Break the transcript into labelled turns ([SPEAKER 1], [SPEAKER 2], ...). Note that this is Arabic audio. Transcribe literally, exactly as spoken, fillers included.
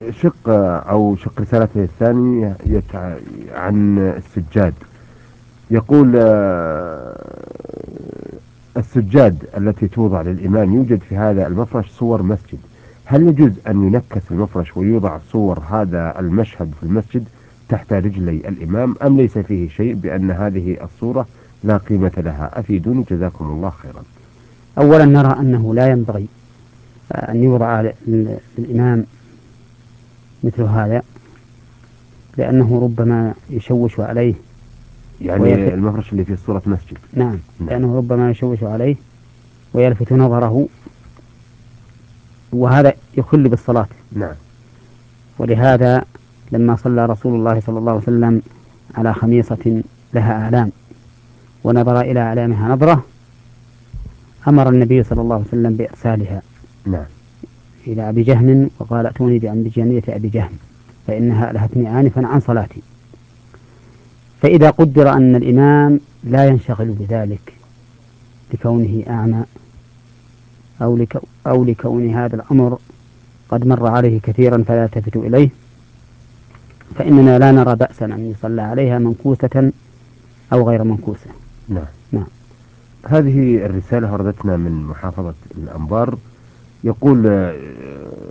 [SPEAKER 1] شق أو شق رسالته الثاني يتع... عن السجاد. يقول آه، السجاد التي توضع للإمام يوجد في هذا المفرش صور مسجد، هل يجوز أن ينكس المفرش ويوضع صور هذا المشهد في المسجد تحت رجلي الإمام، أم ليس فيه شيء بأن هذه الصورة لا قيمة لها؟ أفيدوني جزاكم الله خيرا.
[SPEAKER 2] أولا نرى أنه لا ينبغي أن يوضع للإمام مثل هذا، لأنه ربما يشوش عليه
[SPEAKER 1] يعني
[SPEAKER 2] ويلفت.
[SPEAKER 1] المفرش اللي فيه صورة مسجد.
[SPEAKER 2] نعم،
[SPEAKER 1] نعم.
[SPEAKER 2] لأنه ربما يشوش عليه ويلفت نظره، وهذا يخل بالصلاة.
[SPEAKER 1] نعم.
[SPEAKER 2] ولهذا لما صلى رسول الله صلى الله عليه وسلم على خميصة لها أعلام ونظر إلى أعلامها نظرة، أمر النبي صلى الله عليه وسلم بإرسالها
[SPEAKER 1] نعم.
[SPEAKER 2] إلى أبي جهم، وقال ائتوني بأنبجانية أبي جهم فإنها ألهتني آنفا عن صلاتي. فإذا قدر أن الإمام لا ينشغل بذلك لكونه أعمى، أو, لك أو لكون هذا الأمر قد مر عليه كثيرا فلا يلتفت إليه، فإننا لا نرى بأسا أن يصلى عليها منكوسة أو غير منكوسة.
[SPEAKER 1] نعم.
[SPEAKER 2] نعم.
[SPEAKER 1] هذه الرسالة وردتنا من محافظة الأنبار. يقول